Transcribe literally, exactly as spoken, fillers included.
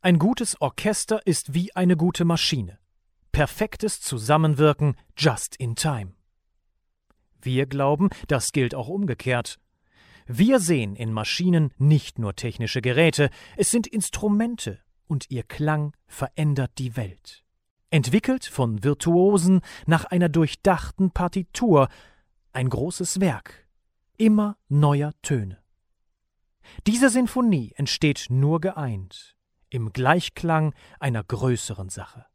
Ein gutes Orchester ist wie eine gute Maschine. Perfektes Zusammenwirken just in time. Wir glauben, das gilt auch umgekehrt. Wir sehen in Maschinen nicht nur technische Geräte, es sind Instrumente und ihr Klang verändert die Welt. Entwickelt von Virtuosen nach einer durchdachten Partitur, ein großes Werk, immer neuer Töne. Diese Sinfonie entsteht nur geeint, im Gleichklang einer größeren Sache.